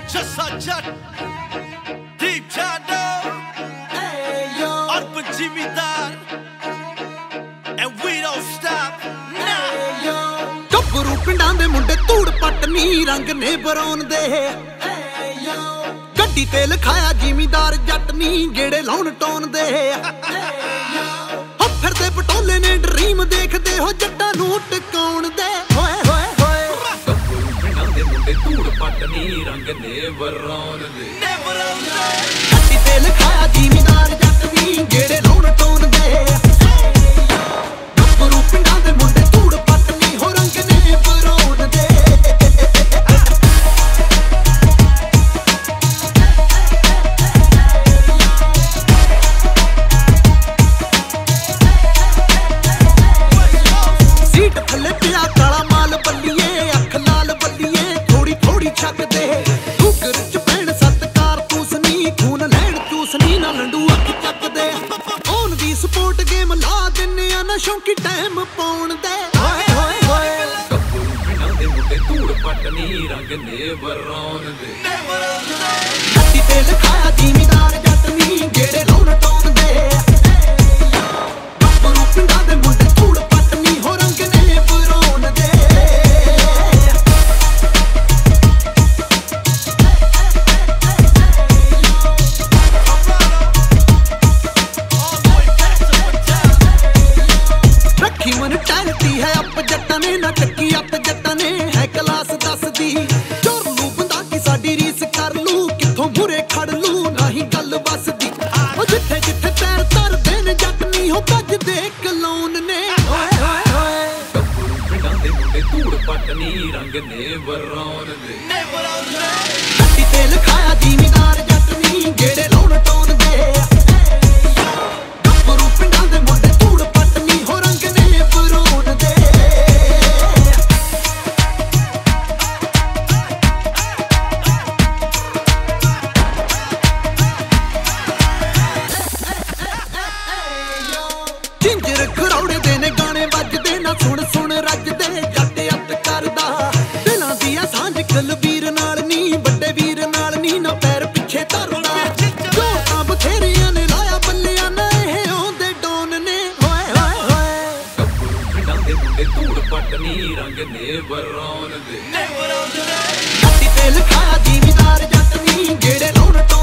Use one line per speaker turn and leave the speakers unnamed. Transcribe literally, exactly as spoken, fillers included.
जसा जट दीप जादव अर्पण जिमीदार and we don't stop now
ਗੱਭਰੂ ਪਿੰਡਾਂ ਦੇ ਮੁੰਡੇ ਧੂੜ ਪੱਟ ਨੀ ਰੰਗ ਨੇ ਬਰੌਨ ਦੇ ਗੱਡੀ ਤੇ ਲਿਖਾਇਆ ਜ਼ਿਮੀਦਾਰ ਜੱਟ ਨੀ ਜਿਹੜੇ ਲਾਉਣ ਟੋਨ ਦੇ ਹੋ ਫਿਰਦੇ ਪਟੋਲੇ ਨੇ ਡਰੀਮ ਦੇਖਦੇ ਹੋ ਜੱਟਾਂ ਨੂੰ ਟਿਕਾਉਣ ਦੇ ਹੋਏ ਹੋਏ ਹੋਏ
ਗੱਭਰੂ ਪਿੰਡਾਂ ਦੇ ਮੁੰਡੇ ਧੂੜ ਪੱਟ ਨੀ ਰੰਗ ਨੇ ਬਰੌਨ ਦੇ
ਗੱਡੀ ਤੇ ਲਿਖਾਇਆ ਜ਼ਿਮੀਦਾਰ ਜੱਟ ਨੀ ਜਿਹੜੇ ਲਾਉਣ ਟੋਨ ਦੇ ਗੱਭਰੂ ਪਿੰਡਾਂ ਦੇ ਮੁੰਡੇ ਧੂੜ ਪੱਟ ਨੀ ਹੋ ਰੰਗ ਨੇ ਬਰੌਨ ਦੇ ਥੱਲੇ ਪਿਆ ਕਾਲਾ ਮਾਲ ਬੱਲੀਏ ਅੱਖ ਲਾਲ ਬੱਲੀਏ ਥੋੜੀ ਥੋੜੀ ਛੱਕਦੇ ਕੁਕਰ ਚ ਪੈਣ ਸੱਤ ਕਾਰਤੂਸ ਨੀ ਖੂਨ ਲੈਣ ਚੂਸ ਨੀ ਨਾ ਲੰਡੂ ਅੱਖ ਚੱਕਦੇ ਔਨ ਦੀ ਸਪੋਰਟ ਗੇਮ ਲਾ ਦਿੰਨੇ ਆ ਨਾ ਸ਼ੌਂਕੀ ਟਾਈਮ ਪਾਉਣ ਦੇ ਹੋਏ ਹੋਏ ਹੋਏ
ਗੱਭਰੂ ਪਿੰਡਾਂ ਦੇ ਮੁੰਡੇ ਧੂੜ ਪੱਟ ਨੀ ਰੰਗ ਨੇ ਬਰੌਨ ਦੇ
ਗੱਡੀ ਤੇ ਲਿਖਾਇਆ ਜ਼ਿਮੀਦਾਰ ਜੱਟ ਨੀ ਜਿਹੜੇ ਲਾਉਣ ਟੋਨ ਦੇ ਗੱਭਰੂ ਪਿੰਡਾਂ ਦੇ ਮੁੰਡੇ ਧੂੜ ਪੱਟ ਨੀ ਹੋ ਰੰਗ ਨੇ ਬਰੌਨ ਦੇ ਰੱਖੀ ਮਨ ਟੈਲਤੀ ਹੈ ਅੱਪ ਜੱਟਾਂ ਨੇ ਨਾ ਚੱਕੀ ਅੱਪ ਜੱਟਾਂ ਨੇ ਹੈ ਕਲਾਸ ਦੱਸਦੀ ਚੋਰ ਲੂ ਬੰਦਾ ਕੀ ਸਾਡੀ ਰੀਸ ਕਰ ਲੂ ਕਿੱਥੋਂ ਮੂਰੇ ਖੜ ਲੂ ਨਹੀਂ ਗੱਲ ਬਸਦੀ ਉਹ ਜਿੱਥੇ ਜਿੱਥੇ ਪੈਰ ਧਰਦੇ ਨੇ ਜੱਟ ਨਹੀਂ ਹੋ ਭੱਜਦੇ ਕਲੌਨ ਨੇ ਹੋਏ ਹੋਏ ਹੋਏ
ਗੱਭਰੂ ਪਿੰਡਾਂ ਦੇ ਮੁੰਡੇ ਧੂੜ ਪੱਟ ਨੀ ਰੰਗ ਨੇ ਬਰੌਨ ਦੇ
ਗੱਡੀ ਤੇ ਲਿਖਾਇਆ ਜ਼ਿਮੀਦਾਰ ਜੱਟ ਨੀ ਜਿਹੜੇ ਲਾਉਣ ਟੋਨ ਦੇ ਗੱਭਰੂ ਪਿੰਡਾਂ ਦੇ ਮੁੰਡੇ ਧੂੜ ਪੱਟ ਨੀ ਹੋ ਰੰਗ ਨੇ ਬਰੌਨ ਦੇ ਜਿੰਜਰ ਖਰੌੜੇ ਦੇ ਨੇ ਗਾਣੇ ਵੱਜਦੇ ਨਾ ਸੁਣ ਸੁਣ ਰੱਜਦੇ ਜੱਟ ਅੱਤ ਕਰਦਾ ਦਿਲਾਂ ਦੀ ਆ ਸਾਂਝ ਕਲਵੀਰ ਨਾਲ ਨੀ ਵੱਡੇ ਵੀਰ ਨਾਲ ਨੀ ਨਾ ਪੈਰ ਪਿੱਛੇ ਧਰਦਾ ਜੋ ਤਾਂ ਬਥੇਰੀਆਂ ਨੇ ਲਾਇਆ ਬੱਲਿਆਂ ਨੇ ਇਹ ਆਉਂਦੇ ਡੋਨ ਨੇ ਹੋਏ ਹੋਏ ਹੋਏ
ਗੱਭਰੂ ਪਿੰਡਾਂ ਦੇ ਮੁੰਡੇ ਧੂੜ ਪੱਟ ਨੀ ਰੰਗ ਨੇ ਬਰੌਨ ਦੇ
ਗੱਡੀ ਤੇ ਲਿਖਾਇਆ ਜ਼ਿਮੀਦਾਰ ਜੱਟ ਨੀ ਜਿਹੜੇ ਲਾਉਣ ਟੋਨ